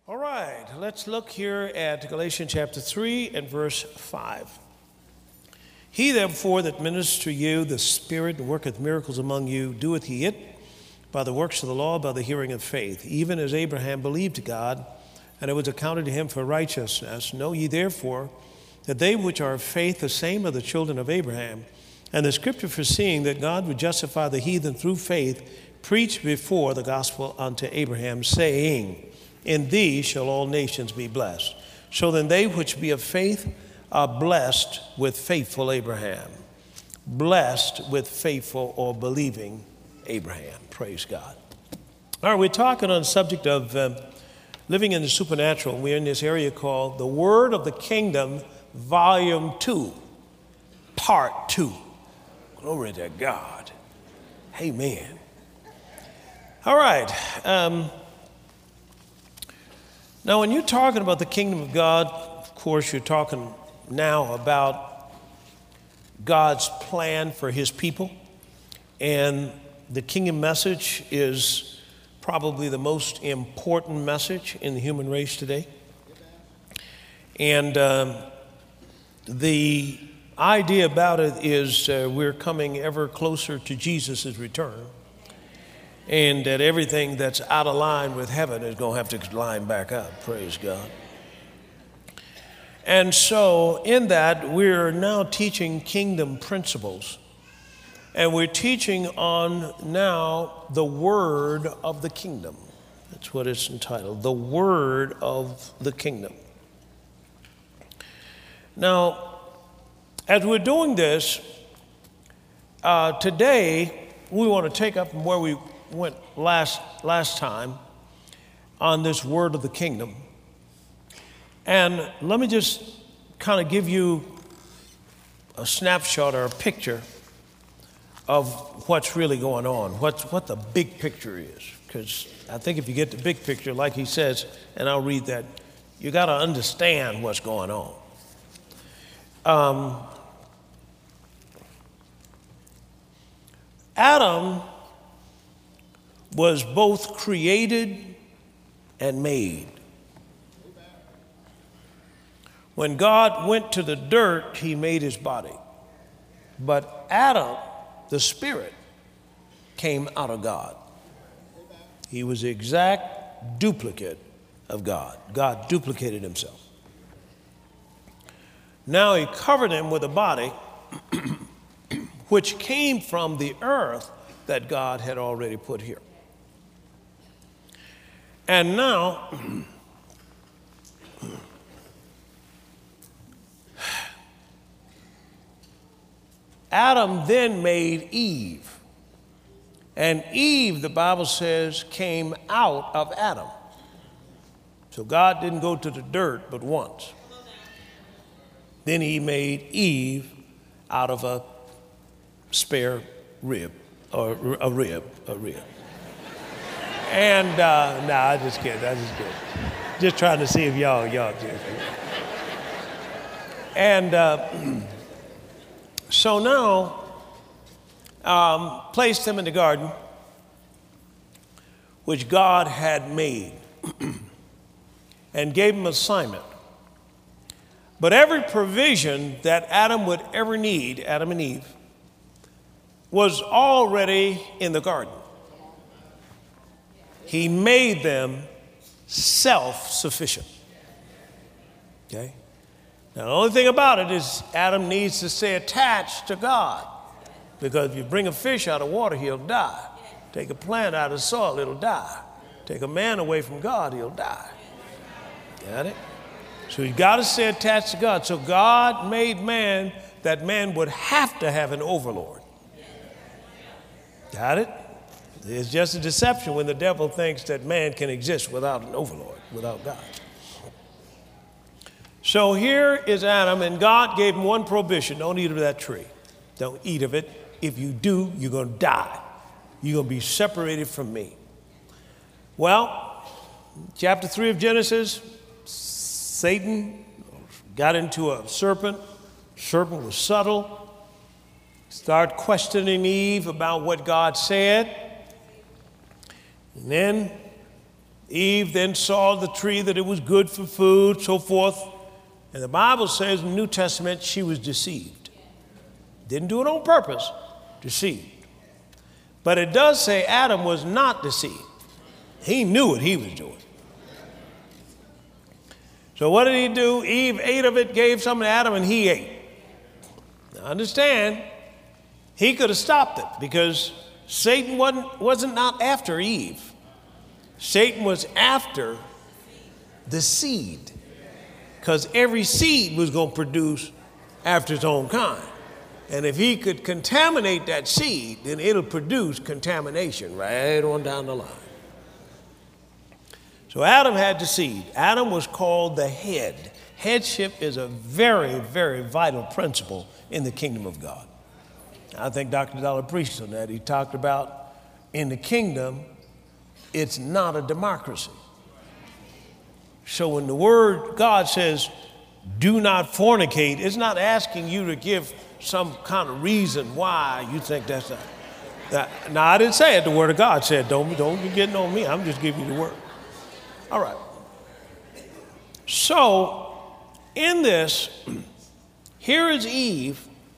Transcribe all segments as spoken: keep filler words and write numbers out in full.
All right, let's look here at Galatians chapter three and verse five. He therefore that ministers to you the Spirit and worketh miracles among you, doeth he it by the works of the law, by the hearing of faith, even as Abraham believed God, and it was accounted to him for righteousness. Know ye therefore that they which are of faith, the same are the children of Abraham. And the scripture foreseeing that God would justify the heathen through faith, preached before the gospel unto Abraham, saying, in thee shall all nations be blessed. So then they which be of faith are blessed with faithful Abraham. Blessed with faithful or believing Abraham. Praise God. All right, we're talking on the subject of um, living in the supernatural. We're in this area called The Word of the Kingdom, Volume two, Part two. Glory to God. Amen. All right. Um, Now, when you're talking about the kingdom of God, of course, you're talking now about God's plan for his people. And the kingdom message is probably the most important message in the human race today. And um, the idea about it is uh, we're coming ever closer to Jesus' return. And that everything that's out of line with heaven is going to have to line back up. Praise God. And so in that, we're now teaching kingdom principles. And we're teaching on now the word of the kingdom. That's what it's entitled, the word of the kingdom. Now, as we're doing this, uh, today we want to take up from where we went last last time on this word of the kingdom. And let me just kind of give you a snapshot or a picture of what's really going on, what's, what the big picture is. Because I think if you get the big picture, like he says, and I'll read that, you got to understand what's going on. Um, Adam was both created and made. When God went to the dirt, he made his body. But Adam, the spirit, came out of God. He was the exact duplicate of God. God duplicated himself. Now he covered him with a body which came from the earth that God had already put here. And now, Adam then made Eve. And Eve, the Bible says, came out of Adam. So God didn't go to the dirt but once. Then he made Eve out of a spare rib, or a rib, a rib. And, uh, nah, I just kidding, I just kidding. Just trying to see if y'all, y'all do. And uh, so now, um, placed him in the garden, which God had made, and gave him assignment. But every provision that Adam would ever need, Adam and Eve, was already in the garden. He made them self-sufficient. Okay? Now, the only thing about it is Adam needs to stay attached to God. Because if you bring a fish out of water, he'll die. Take a plant out of soil, it'll die. Take a man away from God, he'll die. Got it? So you got to stay attached to God. So God made man that man would have to have an overlord. Got it? It's just a deception when the devil thinks that man can exist without an overlord, without God. So here is Adam, and God gave him one prohibition: don't eat of that tree. Don't eat of it. If you do, you're going to die. You're going to be separated from me. Well, chapter three of Genesis, Satan got into a serpent. Serpent was subtle. Started questioning Eve about what God said. And then Eve then saw the tree that it was good for food, so forth. And the Bible says in the New Testament she was deceived. Didn't do it on purpose, deceived. But it does say Adam was not deceived. He knew what he was doing. So what did he do? Eve ate of it, gave some to Adam, and he ate. Now understand, he could have stopped it because Satan wasn't, wasn't not after Eve. Satan was after the seed, because every seed was going to produce after its own kind. And if he could contaminate that seed, then it'll produce contamination right on down the line. So Adam had the seed. Adam was called the head. Headship is a very, very vital principle in the kingdom of God. I think Doctor Dollar preached on that. He talked about in the kingdom, it's not a democracy. So when the word God says, do not fornicate, it's not asking you to give some kind of reason why you think that's not. That, now, I didn't say it. The word of God said, don't, don't be getting on me. I'm just giving you the word. All right. So in this, here is Eve,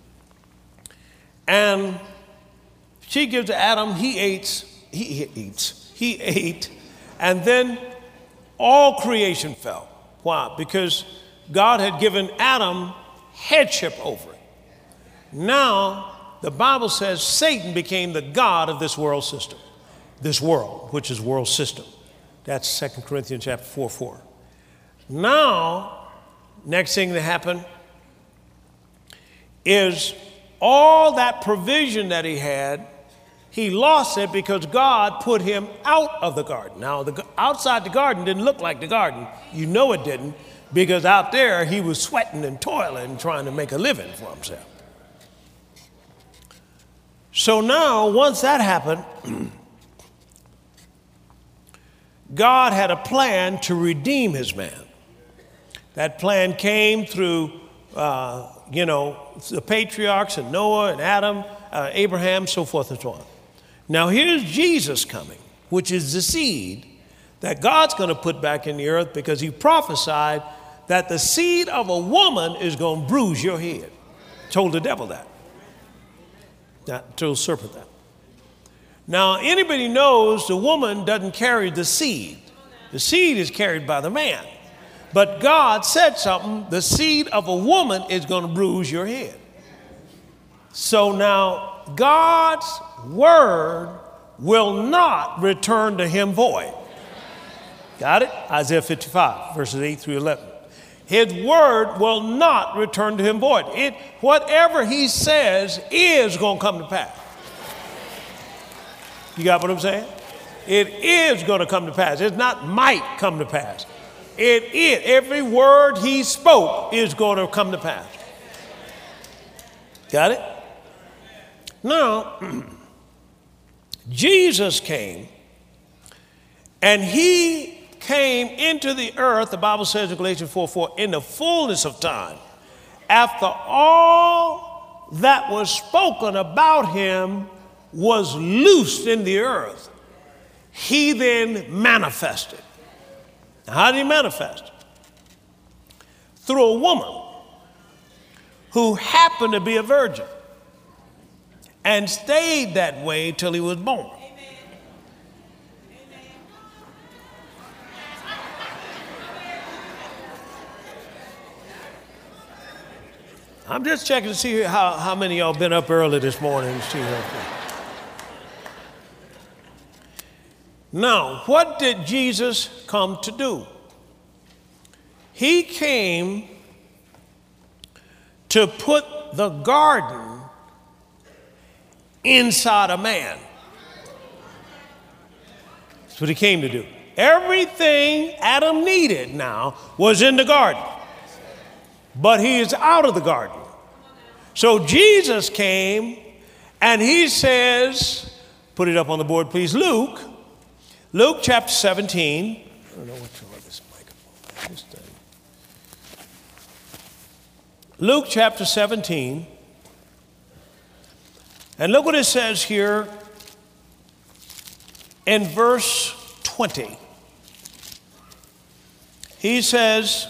and she gives to Adam, he eats, he, he eats, he ate, and then all creation fell. Why? Because God had given Adam headship over it. Now, the Bible says Satan became the god of this world system, this world, which is world system. That's Second Corinthians chapter four, four. Now, next thing that happened is all that provision that he had, he lost it because God put him out of the garden. Now, the, outside the garden didn't look like the garden. You know it didn't, because out there he was sweating and toiling and trying to make a living for himself. So now, once that happened, God had a plan to redeem his man. That plan came through, uh, you know, the patriarchs and Noah and Adam, uh, Abraham, so forth and so on. Now here's Jesus coming, which is the seed that God's going to put back in the earth, because he prophesied that the seed of a woman is going to bruise your head. Told the devil that. Not told the serpent that. Now, anybody knows the woman doesn't carry the seed. The seed is carried by the man. But God said something, the seed of a woman is going to bruise your head. So now, God's word will not return to him void. Got it? Isaiah fifty-five, verses eight through eleven. His word will not return to him void. It, whatever he says is going to come to pass. You got what I'm saying? It is going to come to pass. It's not might come to pass. It is. Every word he spoke is going to come to pass. Got it? Now, Jesus came, and he came into the earth, the Bible says in Galatians four, four, in the fullness of time. After all that was spoken about him was loosed in the earth, he then manifested. Now, how did he manifest? Through a woman who happened to be a virgin and stayed that way till he was born. I'm just checking to see how, how many of y'all been up early this morning to see her. Now, what did Jesus come to do? He came to put the garden inside a man. That's what he came to do. Everything Adam needed now was in the garden. But he is out of the garden. So Jesus came, and he says, put it up on the board, please, Luke, Luke chapter seventeen. I don't know what's wrong with this microphone. This thing. Luke chapter seventeen. And look what it says here in verse twenty. He says,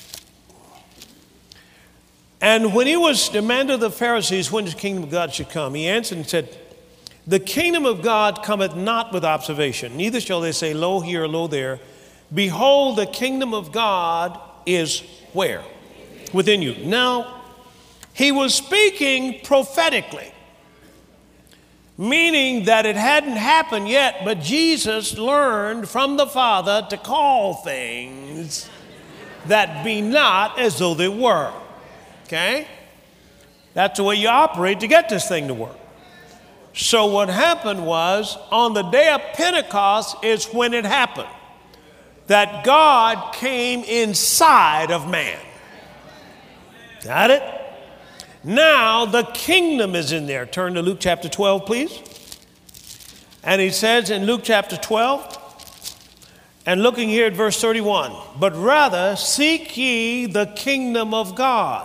and when he was demanded of the Pharisees when the kingdom of God should come, he answered and said, the kingdom of God cometh not with observation, neither shall they say, lo here, lo there. Behold, the kingdom of God is where? Within you. Now, he was speaking prophetically, meaning that it hadn't happened yet, but Jesus learned from the Father to call things that be not as though they were. Okay? That's the way you operate to get this thing to work. So what happened was, on the day of Pentecost is when it happened, that God came inside of man. Got it? Now the kingdom is in there. Turn to Luke chapter twelve, please. And he says in Luke chapter twelve, and looking here at verse thirty-one, but rather seek ye the kingdom of God,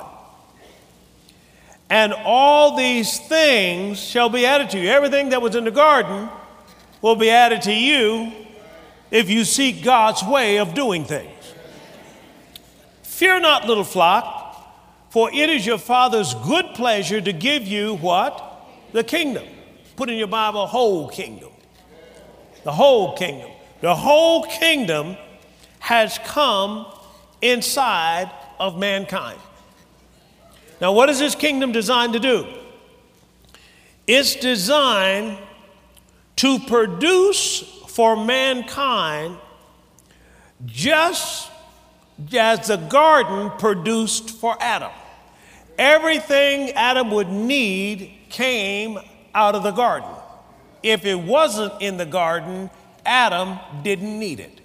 and all these things shall be added to you. Everything that was in the garden will be added to you if you seek God's way of doing things. Fear not, little flock, for it is your Father's good pleasure to give you what? The kingdom. Put in your Bible, whole kingdom. The whole kingdom. The whole kingdom has come inside of mankind. Now, what is this kingdom designed to do? It's designed to produce for mankind just as the garden produced for Adam. Everything Adam would need came out of the garden. If it wasn't in the garden, Adam didn't need it.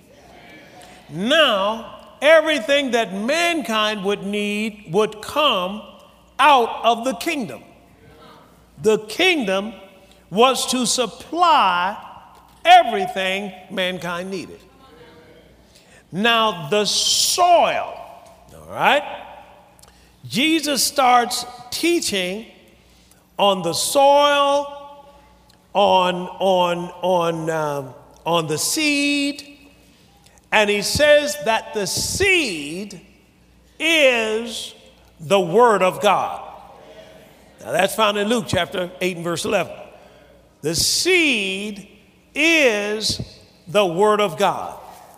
Now, everything that mankind would need would come out of the kingdom. The kingdom was to supply everything mankind needed. Now, the soil, all right? Jesus starts teaching on the soil, on, on, on, um, on the seed, and he says that the seed is the Word of God. Now, that's found in Luke chapter eight and verse eleven. The seed is the Word of God.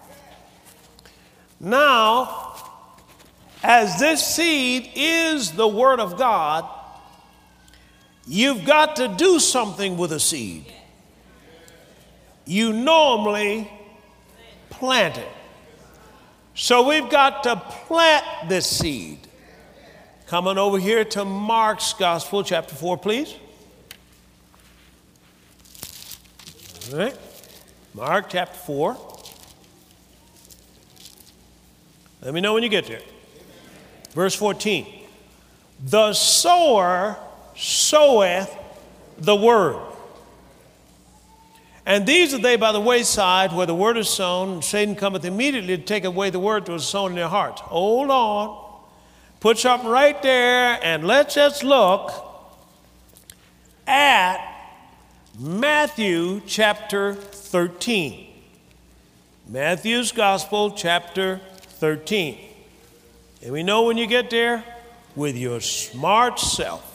Now, as this seed is the Word of God, you've got to do something with a seed. You normally plant it. So we've got to plant this seed. Come on over here to Mark's Gospel, chapter four, please. All right. Mark chapter four. Let me know when you get there. Verse fourteen. The sower soweth the word. And these are they by the wayside where the word is sown, and Satan cometh immediately to take away the word that was sown in their hearts. Hold on. Put something right there, and let's just look at Matthew chapter thirteen. Matthew's Gospel, chapter thirteen. And we know when you get there, with your smart self.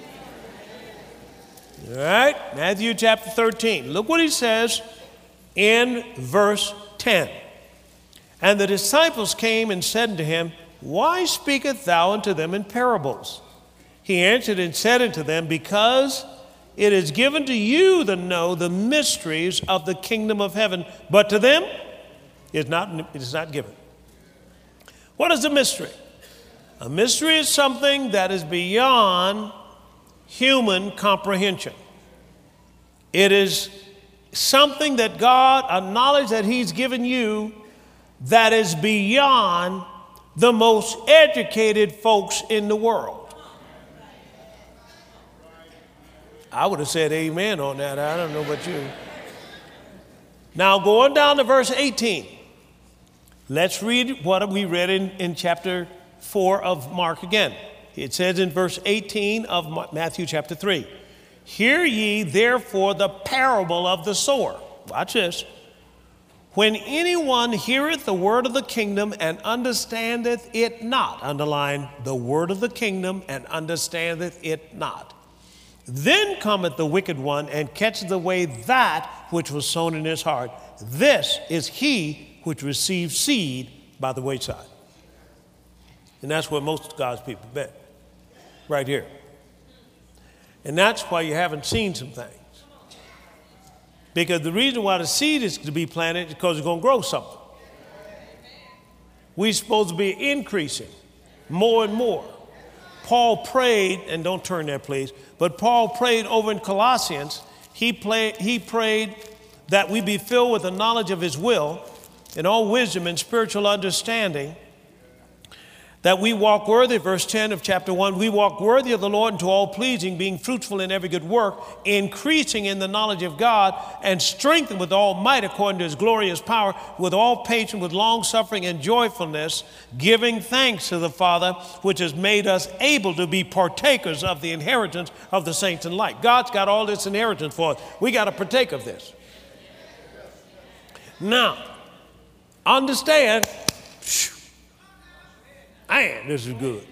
All right, Matthew chapter thirteen. Look what he says in verse ten. And the disciples came and said unto him, why speakest thou unto them in parables? He answered and said unto them, because it is given to you to know the mysteries of the kingdom of heaven, but to them it is not, it is not given. What is a mystery? A mystery is something that is beyond human comprehension. It is something that God, a knowledge that He's given you that is beyond the most educated folks in the world. I would have said amen on that. I don't know about you. Now, going down to verse eighteen, let's read what we read in, in chapter four of Mark again. It says in verse eighteen of Matthew chapter three, hear ye therefore the parable of the sower. Watch this. When anyone heareth the word of the kingdom and understandeth it not, underline the word of the kingdom and understandeth it not, then cometh the wicked one and catcheth away that which was sown in his heart. This is he which received seed by the wayside. And that's where most of God's people been, right here. And that's why you haven't seen some things. Because the reason why the seed is to be planted is because it's going to grow something. We're supposed to be increasing more and more. Paul prayed, and don't turn there, please, but Paul prayed over in Colossians. He, played, he prayed that we be filled with the knowledge of his will in all wisdom and spiritual understanding, that we walk worthy, verse ten of chapter one, we walk worthy of the Lord unto all pleasing, being fruitful in every good work, increasing in the knowledge of God, and strengthened with all might according to his glorious power, with all patience, with long suffering and joyfulness, giving thanks to the Father, which has made us able to be partakers of the inheritance of the saints in light. God's got all this inheritance for us. We got to partake of this. Now, understand, man, this is good.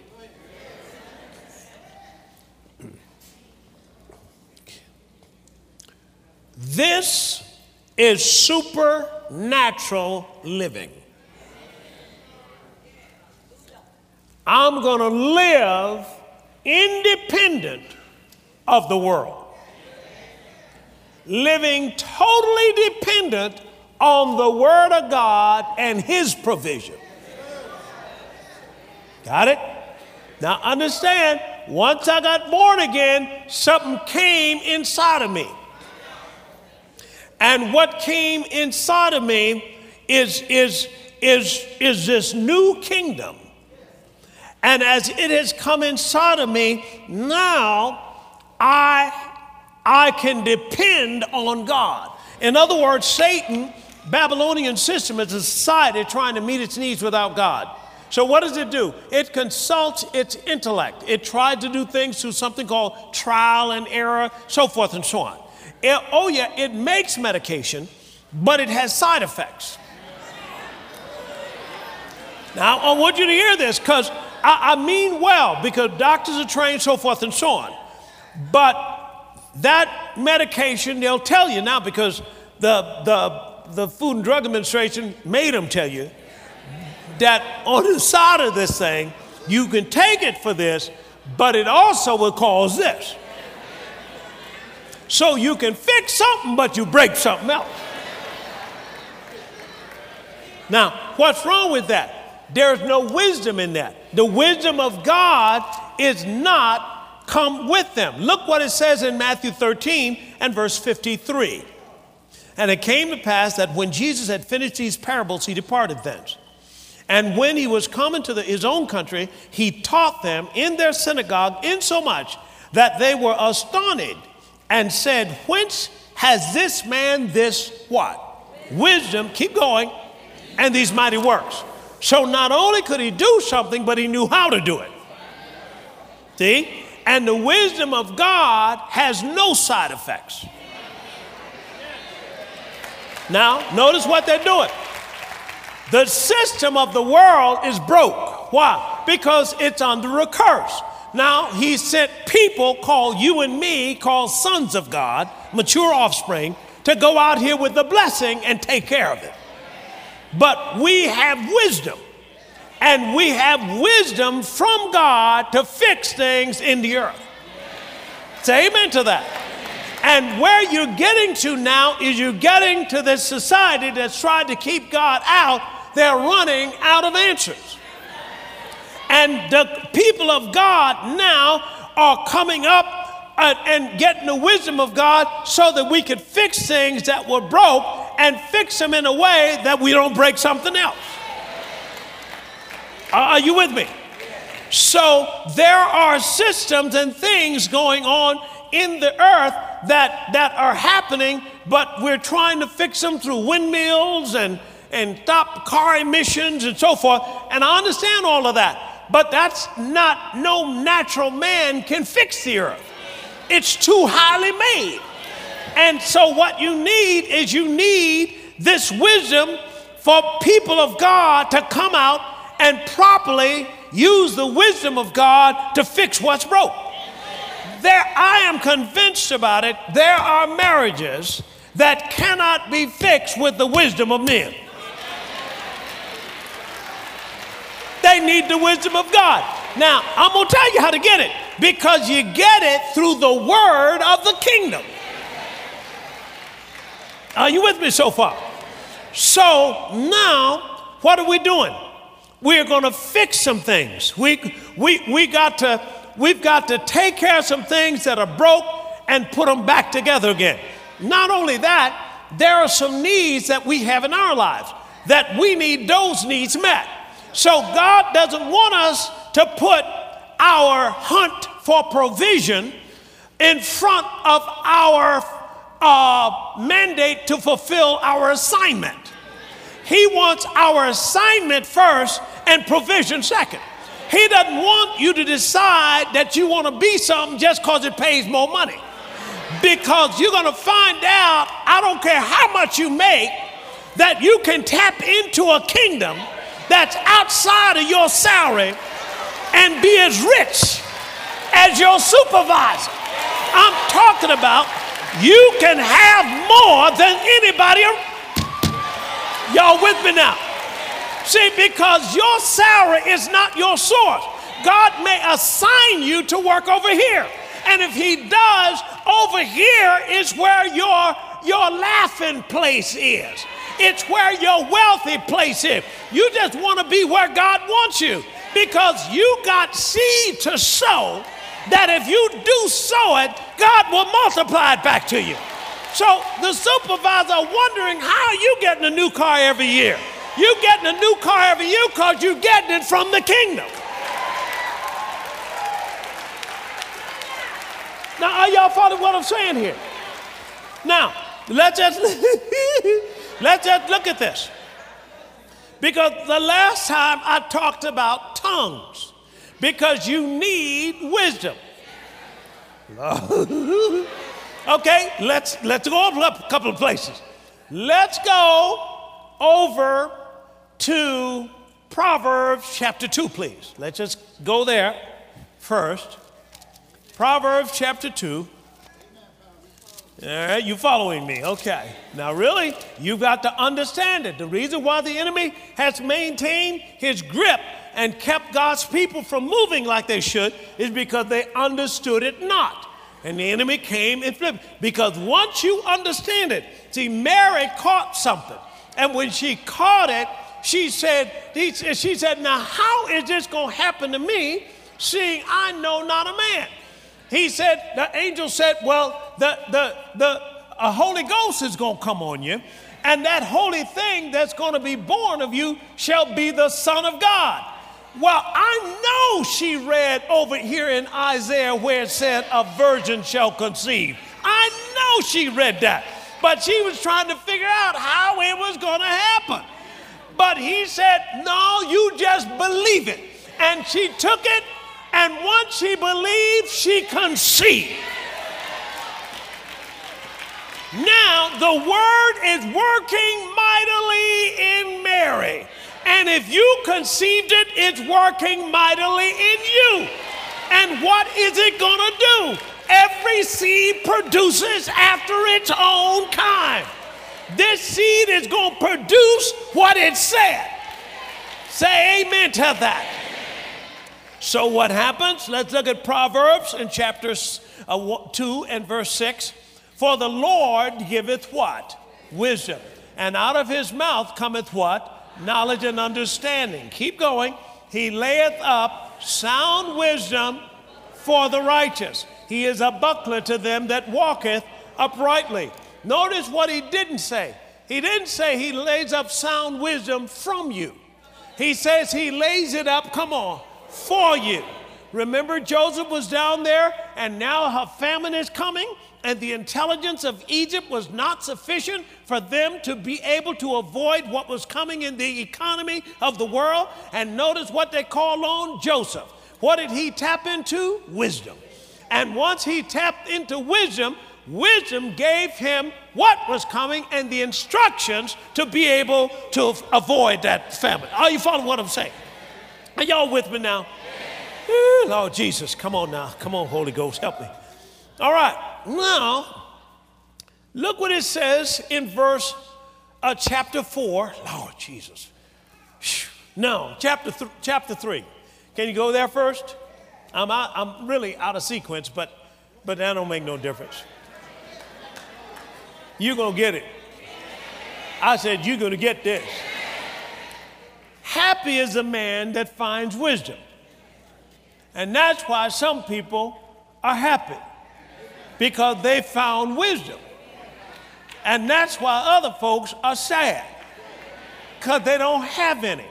This is supernatural living. I'm going to live independent of the world, living totally dependent on the Word of God and His provision. Got it? Now understand, once I got born again, something came inside of me. And what came inside of me is, is, is, is this new kingdom. And as it has come inside of me, now I, I can depend on God. In other words, Satan, Babylonian system, is a society trying to meet its needs without God. So what does it do? It consults its intellect. It tried to do things through something called trial and error, so forth and so on. It, oh yeah, it makes medication, but it has side effects. Now, I want you to hear this, because I, I mean well, because doctors are trained, so forth and so on. But that medication, they'll tell you now, because the, the, the Food and Drug Administration made them tell you, that on the side of this thing, you can take it for this, but it also will cause this. So you can fix something, but you break something else. Now, what's wrong with that? There's no wisdom in that. The wisdom of God is not come with them. Look what it says in Matthew thirteen and verse fifty-three. And it came to pass that when Jesus had finished these parables, he departed thence. And when he was come to the, his own country, he taught them in their synagogue, insomuch that they were astonished and said, whence has this man this what? Wisdom, keep going, and these mighty works. So not only could he do something, but he knew how to do it. See? And the wisdom of God has no side effects. Now, notice what they're doing. The system of the world is broke. Why? Because it's under a curse. Now, he sent people called you and me, called sons of God, mature offspring, to go out here with the blessing and take care of it. But we have wisdom. And we have wisdom from God to fix things in the earth. Say amen to that. And where you're getting to now is you're getting to this society that's tried to keep God out. They're running out of answers. And the people of God now are coming up and, and getting the wisdom of God so that we could fix things that were broke and fix them in a way that we don't break something else. Are you with me? So there are systems and things going on in the earth that, that are happening, but we're trying to fix them through windmills and and stop car emissions and so forth. And I understand all of that. But that's not, no natural man can fix the earth. It's too highly made. And so what you need is you need this wisdom for people of God to come out and properly use the wisdom of God to fix what's broke. There, I am convinced about it, there are marriages that cannot be fixed with the wisdom of men. They need the wisdom of God. Now, I'm going to tell you how to get it, because you get it through the word of the kingdom. Are you with me so far? So now, what are we doing? We're going to fix some things. We, we, we got to, we've got to take care of some things that are broke and put them back together again. Not only that, there are some needs that we have in our lives that we need those needs met. So God doesn't want us to put our hunt for provision in front of our uh, mandate to fulfill our assignment. He wants our assignment first and provision second. He doesn't want you to decide that you want to be something just because it pays more money. Because you're going to find out, I don't care how much you make, that you can tap into a kingdom that's outside of your salary and be as rich as your supervisor. I'm talking about you can have more than anybody else. Y'all with me now? See, because your salary is not your source. God may assign you to work over here. And if he does, over here is where your, your laughing place is. It's where your wealthy place is. You just want to be where God wants you, because you got seed to sow that if you do sow it, God will multiply it back to you. So the supervisor wondering how you getting a new car every year. You getting a new car every year because you're getting it from the kingdom. Now, are y'all following what I'm saying here? Now, let's just, let's just look at this. Because the last time I talked about tongues, because you need wisdom. Okay, let's, let's go over a couple of places. Let's go over to Proverbs chapter two, please. Let's just go there first. Proverbs chapter two. All right, you following me? Okay. Now, really, you've got to understand it. The reason why the enemy has maintained his grip and kept God's people from moving like they should is because they understood it not. And the enemy came and flipped. Because once you understand it, see, Mary caught something. And when she caught it, she said, she said, now how is this going to happen to me, seeing I know not a man? He said, the angel said, well, the, the, the a Holy Ghost is going to come on you, and that holy thing that's going to be born of you shall be the Son of God. Well, I know she read over here in Isaiah where it said a virgin shall conceive. I know she read that, but she was trying to figure out how it was going to happen. But he said, no, you just believe it. And she took it, and once she believed, she conceived. Now, the word is working mightily in Mary. And if you conceived it, it's working mightily in you. And what is it going to do? Every seed produces after its own kind. This seed is going to produce what it said. Say amen to that. So what happens? Let's look at Proverbs in chapter two and verse six. For the Lord giveth what? Wisdom. And out of his mouth cometh what? Knowledge and understanding. Keep going. He layeth up sound wisdom for the righteous. He is a buckler to them that walketh uprightly. Notice what he didn't say. He didn't say he lays up sound wisdom from you. He says he lays it up, come on, for you. Remember, Joseph was down there, and now her famine is coming, and the intelligence of Egypt was not sufficient for them to be able to avoid what was coming in the economy of the world. And notice what they call on Joseph. What did he tap into? Wisdom. And once he tapped into wisdom, wisdom gave him what was coming and the instructions to be able to avoid that famine. Are you following what I'm saying? Are y'all with me now? Ooh, Lord Jesus, come on now. Come on, Holy Ghost, help me. All right, now, look what it says in verse uh, chapter four. Lord Jesus. No, chapter, th- chapter three. Can you go there first? I'm, out, I'm really out of sequence, but, but that don't make no difference. You're going to get it. I said, you're going to get this. Happy is the man that finds wisdom. And that's why some people are happy, because they found wisdom. And that's why other folks are sad, because they don't have any.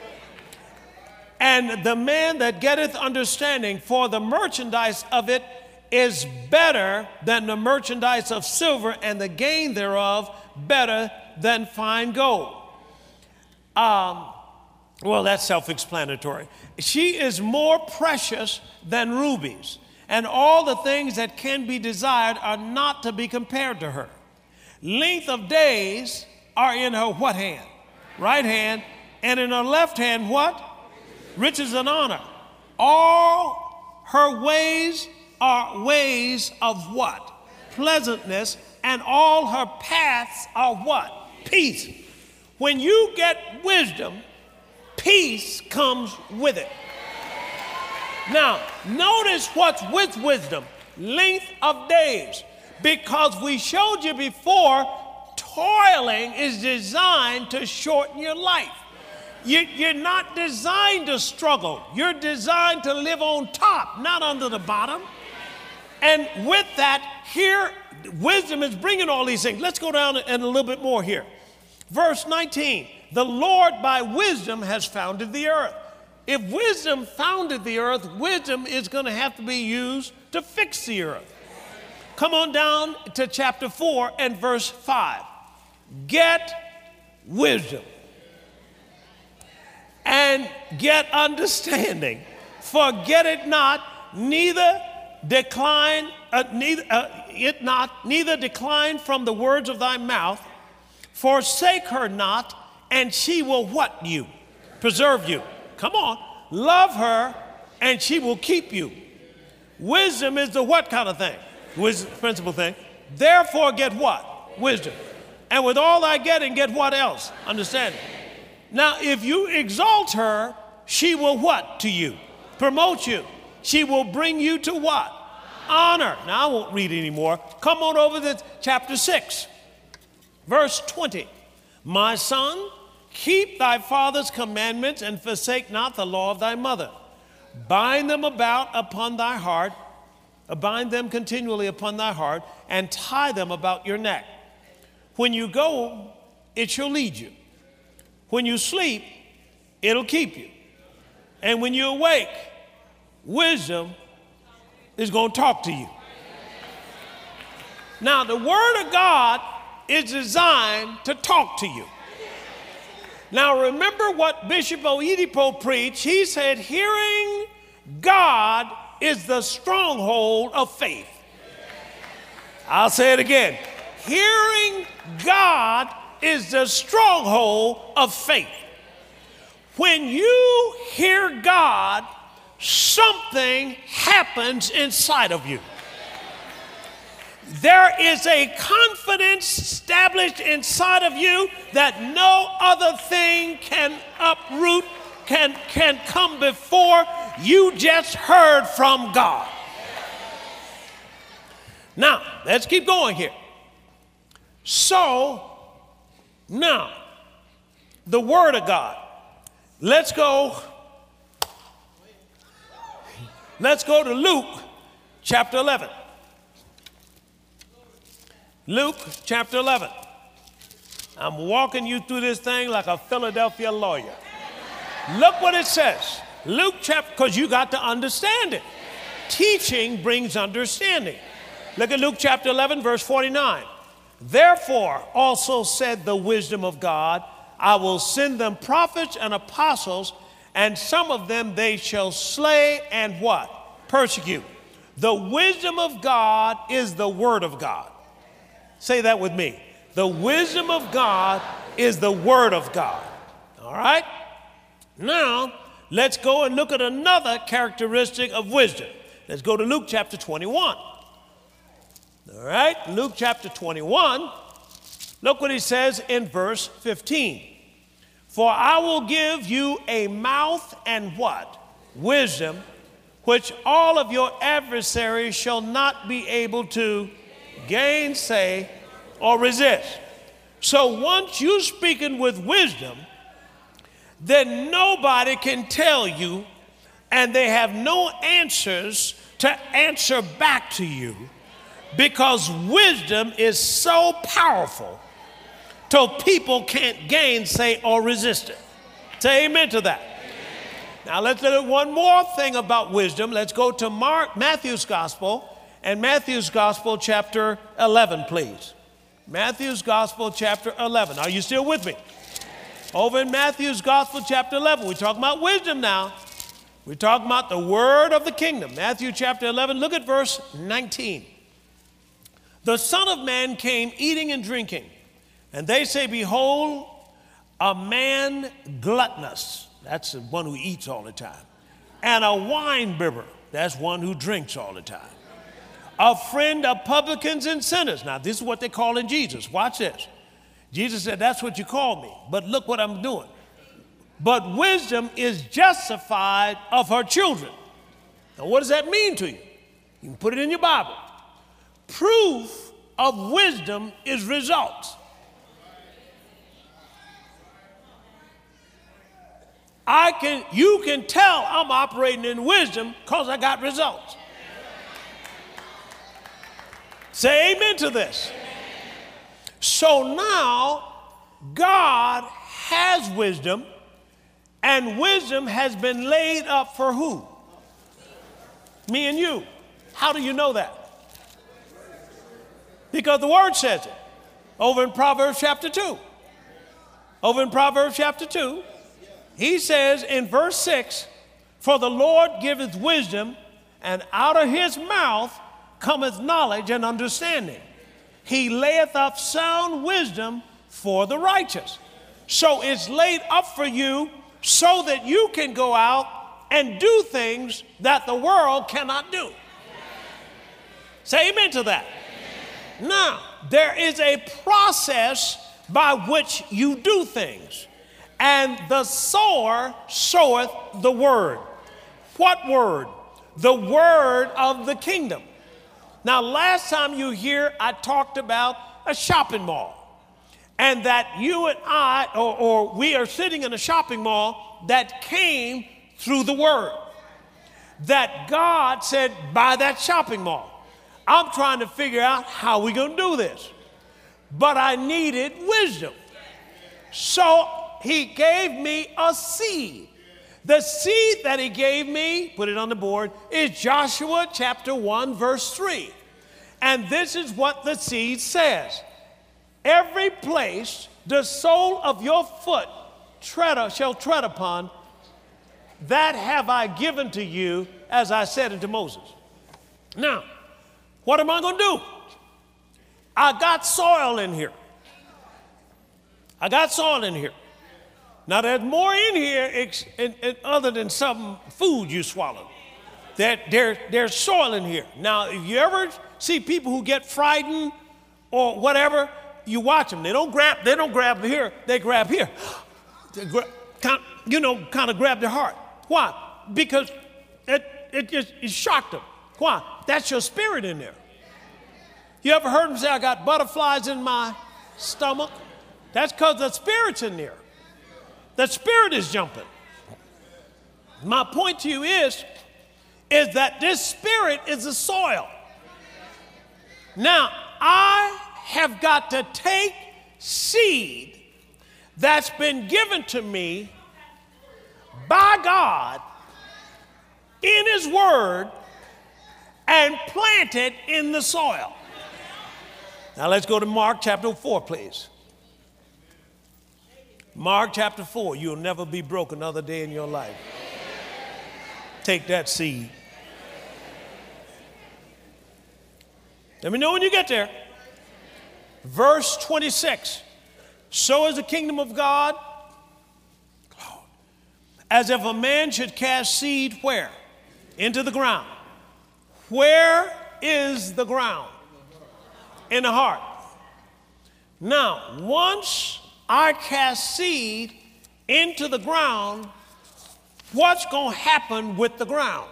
And the man that getteth understanding, for the merchandise of it is better than the merchandise of silver, and the gain thereof better than fine gold. Um, well, that's self-explanatory. She is more precious than rubies, and all the things that can be desired are not to be compared to her. Length of days are in her what hand? Right hand. And in her left hand what? Riches and honor. All her ways are ways of what? Pleasantness. And all her paths are what? Peace. When you get wisdom, peace comes with it. Now, notice what's with wisdom. Length of days. Because we showed you before, toiling is designed to shorten your life. You, you're not designed to struggle. You're designed to live on top, not under the bottom. And with that, here, wisdom is bringing all these things. Let's go down and a little bit more here. Verse nineteen, the Lord by wisdom has founded the earth. If wisdom founded the earth, wisdom is going to have to be used to fix the earth. Come on down to chapter four and verse five. Get wisdom and get understanding. Forget it not, neither decline, uh, neither uh, it not, neither decline from the words of thy mouth. Forsake her not, and she will what you? Preserve you. Come on. Love her, and she will keep you. Wisdom is the what kind of thing? Wisdom, principal thing. Therefore get what? Wisdom. And with all thy getting, get what else? Understanding. Now, if you exalt her, she will what to you? Promote you. She will bring you to what? Honor. Now, I won't read anymore. Come on over to chapter six, verse twenty. My son, keep thy father's commandments and forsake not the law of thy mother. Bind them about upon thy heart, bind them continually upon thy heart, and tie them about your neck. When you go, it shall lead you. When you sleep, it'll keep you. And when you awake, wisdom is going to talk to you. Now, the Word of God is designed to talk to you. Now, remember what Bishop Oedipo preached. He said, hearing God is the stronghold of faith. I'll say it again. Hearing God is the stronghold of faith. When you hear God, something happens inside of you. There is a confidence established inside of you that no other thing can uproot, can, can come before. You just heard from God. Now, let's keep going here. So, now, the Word of God. Let's go. Let's go to Luke chapter eleven. Luke chapter eleven. I'm walking you through this thing like a Philadelphia lawyer. Look what it says. Luke chapter, because you got to understand it. Teaching brings understanding. Look at Luke chapter eleven, verse forty-nine. Therefore also said the wisdom of God, I will send them prophets and apostles, and some of them they shall slay and what? Persecute. The wisdom of God is the word of God. Say that with me. The wisdom of God is the word of God. All right? Now, let's go and look at another characteristic of wisdom. Let's go to Luke chapter twenty-one. All right? Luke chapter twenty-one. Look what he says in verse fifteen. For I will give you a mouth and what? Wisdom, which all of your adversaries shall not be able to gainsay or resist. So once you're speaking with wisdom, then nobody can tell you, and they have no answers to answer back to you, because wisdom is so powerful till people can't gainsay or resist it. Say amen to that. Now let's look at one more thing about wisdom. Let's go to Mark, Matthew's Gospel, and Matthew's Gospel chapter eleven, please. Matthew's Gospel chapter eleven. Are you still with me? Over in Matthew's Gospel chapter eleven, we're talking about wisdom now. We're talking about the word of the kingdom. Matthew chapter eleven, look at verse nineteen. The Son of Man came eating and drinking, and they say, behold, a man gluttonous. That's the one who eats all the time. And a wine bibber. That's one who drinks all the time. A friend of publicans and sinners. Now, this is what they call in Jesus. Watch this. Jesus said, that's what you call me. But look what I'm doing. But wisdom is justified of her children. Now, what does that mean to you? You can put it in your Bible. Proof of wisdom is results. I can, you can tell I'm operating in wisdom because I got results. Say amen to this. So now God has wisdom, and wisdom has been laid up for who? Me and you. How do you know that? Because the word says it. Over in Proverbs chapter two. Over in Proverbs chapter two. He says in verse six, for the Lord giveth wisdom, and out of his mouth cometh knowledge and understanding. He layeth up sound wisdom for the righteous. So it's laid up for you so that you can go out and do things that the world cannot do. Say amen to that. Now, there is a process by which you do things. And the sower soweth the word. What word? The word of the kingdom. Now, last time you hear, I talked about a shopping mall. And that you and I, or, or we are sitting in a shopping mall that came through the word. That God said, buy that shopping mall. I'm trying to figure out how we're going to do this. But I needed wisdom. So he gave me a seed. The seed that he gave me, put it on the board, is Joshua chapter one, verse three. And this is what the seed says. Every place the sole of your foot tread, shall tread upon, that have I given to you, as I said unto Moses. Now, what am I going to do? I got soil in here. I got soil in here. Now, there's more in here ex- in, in, other than some food you swallowed. There, there, there's soil in here. Now, if you ever see people who get frightened or whatever, you watch them. They don't grab, they don't grab here, they grab here. They gra- kind, you know, kind of grab their heart. Why? Because it, it just it shocked them. Why? That's your spirit in there. You ever heard them say, I got butterflies in my stomach? That's because the spirit's in there. The spirit is jumping. My point to you is, is that this spirit is the soil. Now, I have got to take seed that's been given to me by God in his word and plant it in the soil. Now let's go to Mark chapter four, please. Mark chapter four. You'll never be broke another day in your life. Take that seed. Let me know when you get there. Verse twenty-six. So is the kingdom of God as if a man should cast seed where? Into the ground. Where is the ground? In the heart. Now, once I cast seed into the ground, what's going to happen with the ground?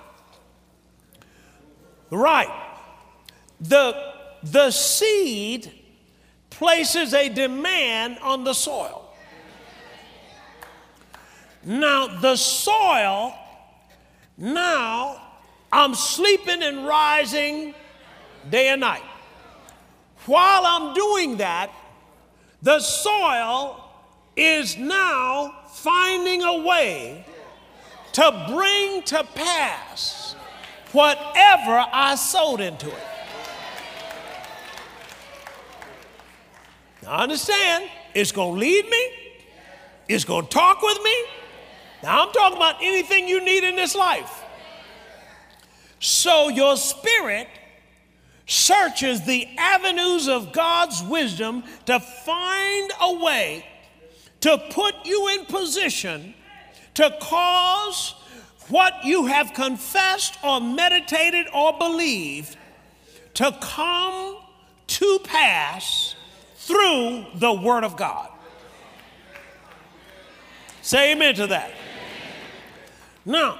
Right. The, the seed places a demand on the soil. Now, the soil, now I'm sleeping and rising day and night. While I'm doing that, the soil is now finding a way to bring to pass whatever I sowed into it. Now understand, it's going to lead me. It's going to talk with me. Now I'm talking about anything you need in this life. So your spirit searches the avenues of God's wisdom to find a way to put you in position to cause what you have confessed or meditated or believed to come to pass through the Word of God. Say amen to that. Now,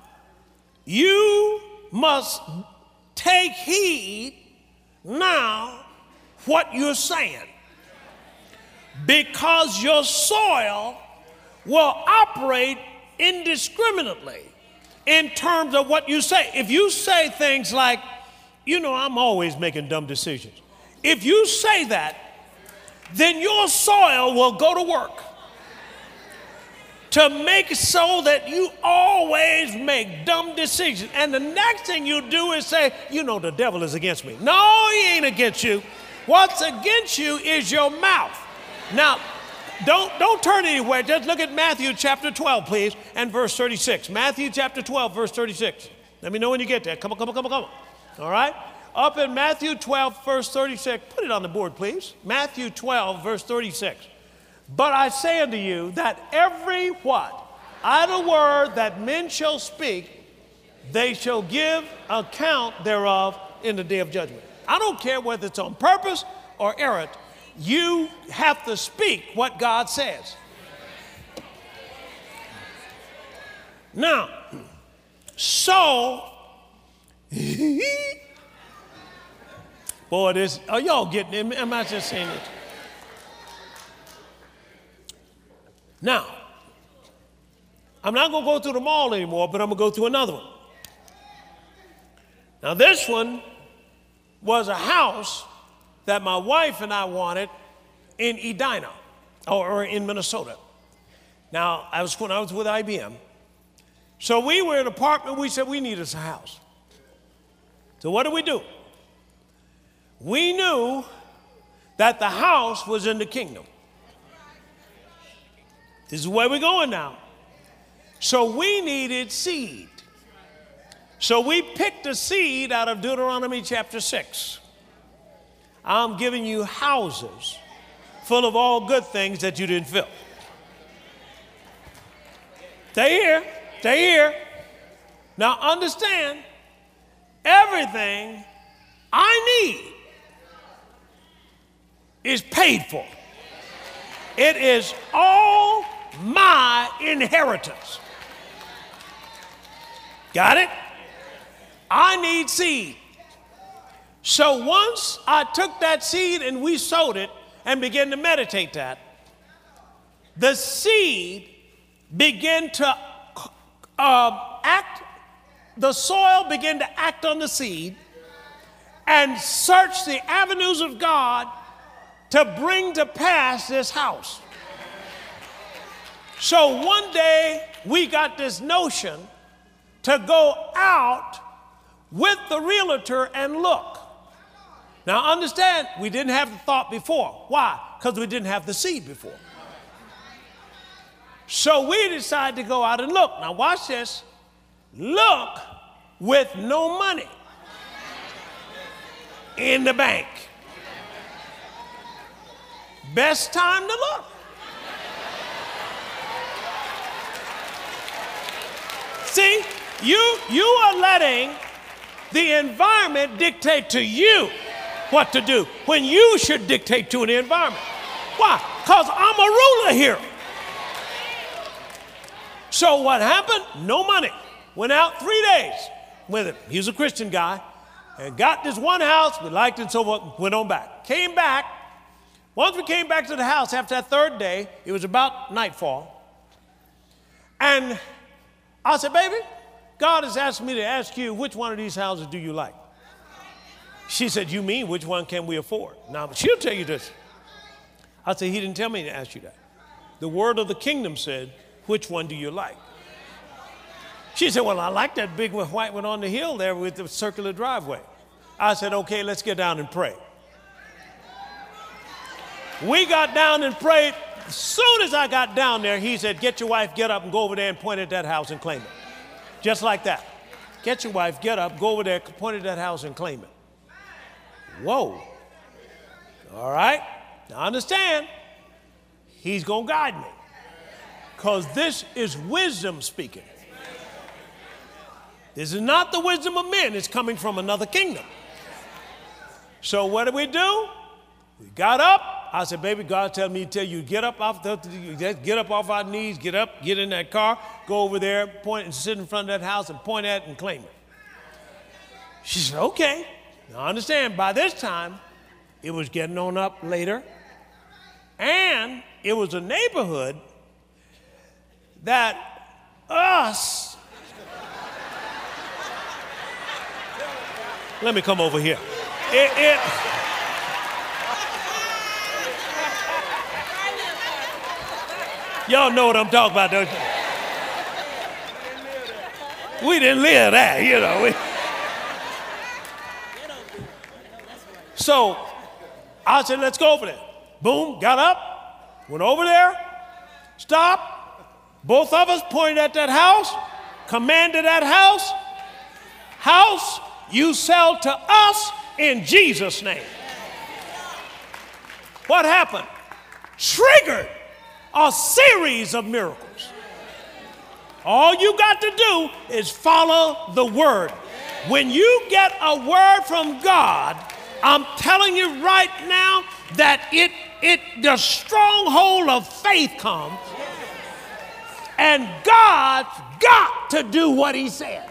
you must take heed now what you're saying, because your soil will operate indiscriminately in terms of what you say. If you say things like, you know, I'm always making dumb decisions. If you say that, then your soil will go to work to make so that you always make dumb decisions. And the next thing you do is say, you know, the devil is against me. No, he ain't against you. What's against you is your mouth. Now, don't, don't turn anywhere. Just look at Matthew chapter twelve, please, and verse thirty-six. Matthew chapter twelve, verse thirty-six. Let me know when you get there. Come on, come on, come on, come on. All right? Up in Matthew twelve, verse thirty-six. Put it on the board, please. Matthew twelve, verse thirty-six. But I say unto you that every what? Idle word that men shall speak, they shall give account thereof in the day of judgment. I don't care whether it's on purpose or errant. You have to speak what God says. Now, so, boy, this, are y'all getting it? Am I just saying it? Now, I'm not going to go through them all anymore, but I'm going to go through another one. Now, this one was a house that my wife and I wanted in Edina, or, or in Minnesota. Now, I was when I was with I B M. So we were in an apartment. We said we needed a house. So what did we do? We knew that the house was in the kingdom. This is where we're going now. So we needed seed. So we picked a seed out of Deuteronomy chapter six. I'm giving you houses full of all good things that you didn't fill. Stay here. Stay here. Now understand, everything I need is paid for. It is all my inheritance. Got it? I need seed. So once I took that seed and we sowed it and began to meditate that, the seed began to uh, act, the soil began to act on the seed and search the avenues of God to bring to pass this house. So one day we got this notion to go out with the realtor and look. Now understand, we didn't have the thought before. Why? Because we didn't have the seed before. So we decided to go out and look. Now watch this. Look with no money. in the bank. Best time to look. See, you, you are letting the environment dictate to you what to do when you should dictate to the environment. Why? Because I'm a ruler here. So what happened? No money. Went out three days with him. He was a Christian guy. And got this one house. We liked it, so forth. Went on back. Came back. Once we came back to the house after that third day, it was about nightfall. And I said, baby, God has asked me to ask you, which one of these houses do you like? She said, you mean which one can we afford? Now, she'll tell you this. I said, he didn't tell me to ask you that. The word of the kingdom said, which one do you like? She said, well, I like that big white one on the hill there with the circular driveway. I said, okay, let's get down and pray. We got down and prayed. As soon as I got down there, he said, get your wife, get up and go over there and point at that house and claim it. Just like that. Get your wife, get up, go over there, point at that house and claim it. Whoa. All right. Now understand, he's going to guide me. Because this is wisdom speaking. This is not the wisdom of men. It's coming from another kingdom. So what did we do? We got up. I said, baby, God tell me to tell you, get up off the, get up off our knees, get up, get in that car, go over there, point and sit in front of that house and point at it and claim it. She said, okay. Now understand, by this time, it was getting on up later. And it was a neighborhood that us, let me come over here. It, it, y'all know what I'm talking about, don't you? We didn't live that, you know. We, so I said, let's go over there. Boom, got up, went over there, stopped. Both of us pointed at that house, commanded that house, house, you sell to us in Jesus' name. What happened? Triggered a series of miracles. All you got to do is follow the word. When you get a word from God, I'm telling you right now that it, it the stronghold of faith comes, and God's got to do what he said.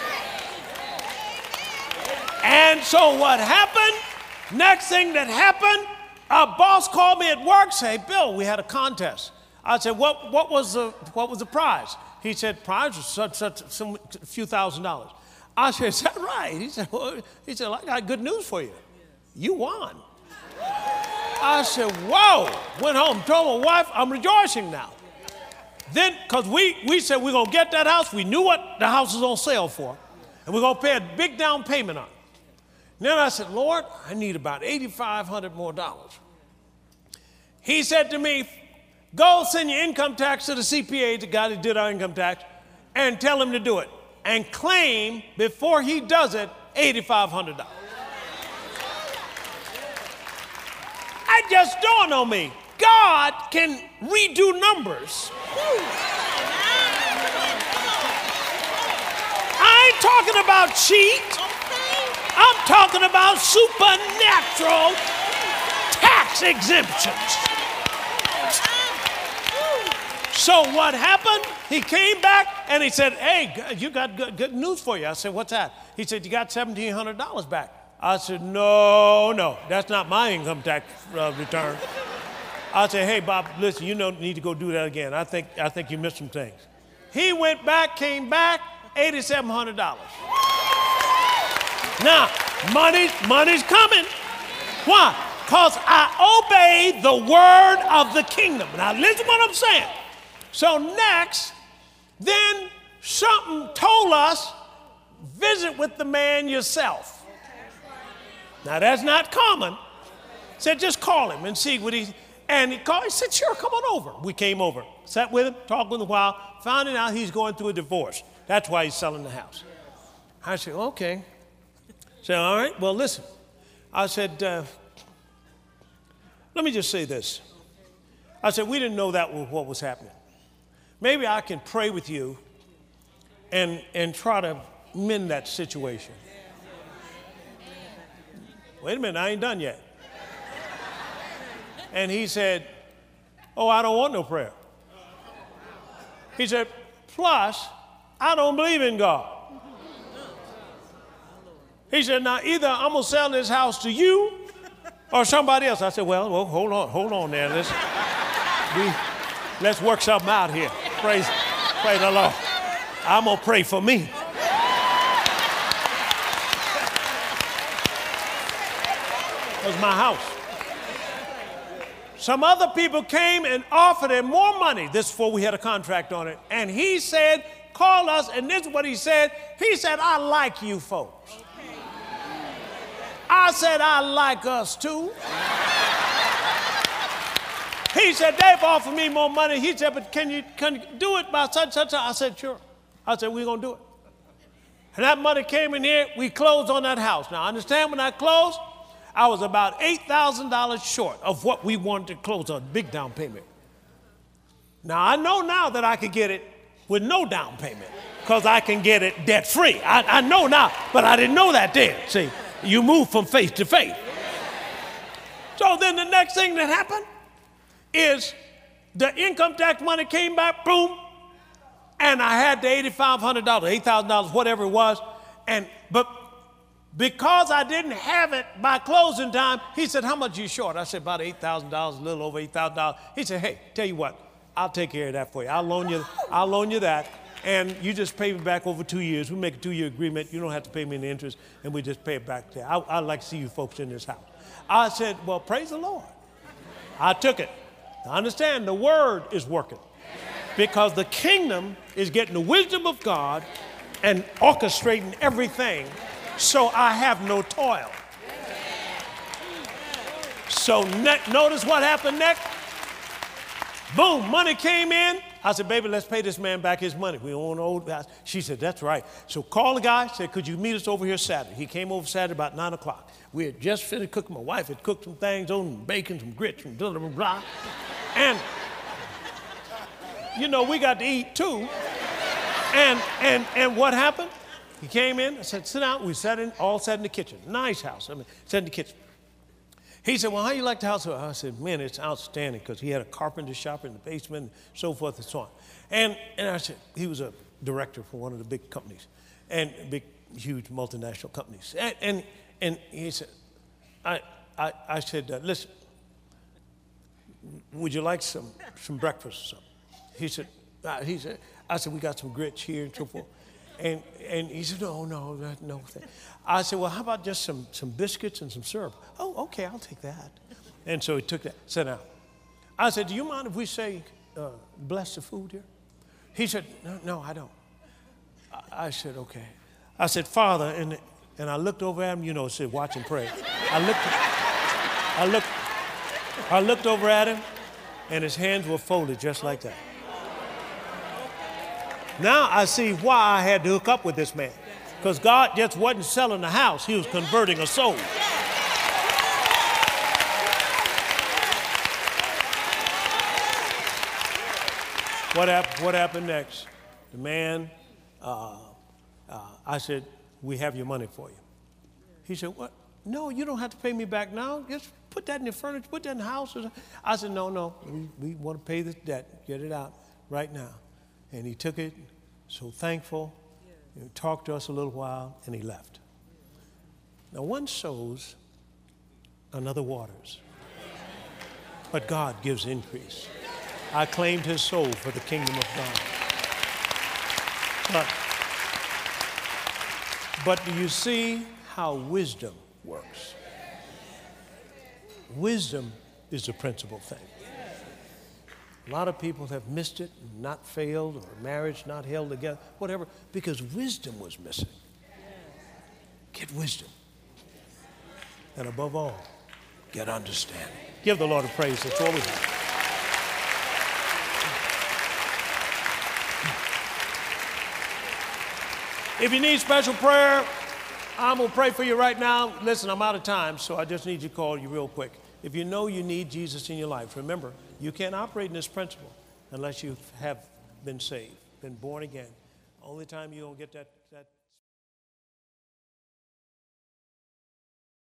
And so what happened, next thing that happened, our boss called me at work, say, Bill, we had a contest. I said, what, what, was, the, what was the prize? He said, prize was such, such, some a few thousand dollars. I said, is that right? He said, well, he said, I got good news for you. You won. I said, whoa. Went home, told my wife, I'm rejoicing now. Then, because we, we said we're going to get that house. We knew what the house was on sale for. And we're going to pay a big down payment on it. And then I said, Lord, I need about eighty-five hundred dollars more dollars. He said to me, go send your income tax to the C P A, the guy that did our income tax, and tell him to do it. And claim, before he does it, eighty-five hundred dollars. It just dawned on me, God can redo numbers. I ain't talking about cheat. I'm talking about supernatural tax exemptions. So what happened? He came back and he said, hey, you got good, good news for you. I said, what's that? He said, you got seventeen hundred dollars back. I said, no, no, that's not my income tax uh, return. I said, hey, Bob, listen, you don't need to go do that again. I think, I think you missed some things. He went back, came back, eight thousand seven hundred dollars. Now, money, money's coming. Why? Because I obey the word of the kingdom. Now, listen what I'm saying. So next, then something told us, visit with the man yourself. Now, that's not common. Said, just call him and see what he, and he called, he said, sure, come on over. We came over, sat with him, talked with him a while, finding out he's going through a divorce. That's why he's selling the house. I said, okay. So, all right, well, listen, I said, uh, let me just say this. I said, we didn't know that was what was happening. Maybe I can pray with you and, and try to mend that situation. Wait a minute, I ain't done yet. And he said, oh, I don't want no prayer. He said, plus, I don't believe in God. He said, now either I'm going to sell this house to you or somebody else. I said, well, well hold on, hold on there. Let's, we, let's work something out here. Praise, praise the Lord. I'm going to pray for me. It was my house. Some other people came and offered him more money. This before we had a contract on it. And he said, call us. And this is what he said. He said, I like you folks. I said, I like us too. He said, they've offered me more money. He said, but can you, can you do it by such, such, such? I said, sure. I said, we're going to do it. And that money came in here. We closed on that house. Now, understand when I closed, I was about eight thousand dollars short of what we wanted to close on, big down payment. Now, I know now that I could get it with no down payment because I can get it debt free. I, I know now, but I didn't know that then. See, you move from faith to faith. So then the next thing that happened is the income tax money came back, boom, and I had the eight thousand five hundred dollars, eight thousand dollars, whatever it was, and but because I didn't have it by closing time, he said, how much are you short? I said, about eight thousand dollars, a little over eight thousand dollars. He said, hey, tell you what, I'll take care of that for you. I'll loan you, I'll loan you that, and you just pay me back over two years. We make a two-year agreement. You don't have to pay me any interest, and we just pay it back there. I, I'd like to see you folks in this house. I said, well, praise the Lord. I took it. Now, understand, the word is working because the kingdom is getting the wisdom of God and orchestrating everything. So I have no toil. So ne- notice what happened next. Boom, money came in. I said, baby, let's pay this man back his money. We own an old house. She said, that's right. So call the guy, said, could you meet us over here Saturday? He came over Saturday about nine o'clock. We had just finished cooking. My wife had cooked some things on bacon, some grits, some blah, blah, blah. And, you know, we got to eat too. And, and, and what happened? He came in, I said, sit down. We sat in, all sat in the kitchen. Nice house. I mean, sat in the kitchen. He said, well, how you like the house? I said, man, it's outstanding because he had a carpenter shop in the basement and so forth and so on. And, and I said, he was a director for one of the big companies and big, huge multinational companies. And, and, and he said, I, I, I said, uh, listen, would you like some, some breakfast or something? He said, uh, he said, I said, we got some grits here and so forth. And, and he said, no, no, no. I said, well, how about just some, some biscuits and some syrup? Oh, okay, I'll take that. And so he took that, sat down. I said, do you mind if we say, uh, bless the food here? He said, no, no, I don't. I, I said, okay. I said, Father, and, and I looked over at him, you know, said, watch and pray. I looked, I looked, I looked over at him, and his hands were folded just like that. Now I see why I had to hook up with this man. Because God just wasn't selling the house, he was converting a soul. What happened, what happened next? The man, uh, uh, I said, we have your money for you. He said, what? No, you don't have to pay me back now. Just put that in the furniture, put that in the house. I said, no, no, we, we want to pay this debt. Get it out right now. And he took it, so thankful, he talked to us a little while, and he left. Now, one sows, another waters, but God gives increase. I claimed his soul for the kingdom of God. But, but do you see how wisdom works? Wisdom is the principal thing. A lot of people have missed it, not failed, or marriage not held together, whatever, because wisdom was missing. Get wisdom. And above all, get understanding. Give the Lord a praise. That's all we have. If you need special prayer, I'm going to pray for you right now. Listen, I'm out of time, so I just need you to call you real quick. If you know you need Jesus in your life, remember, you can't operate in this principle unless you have been saved, been born again. Only time you don't get that, that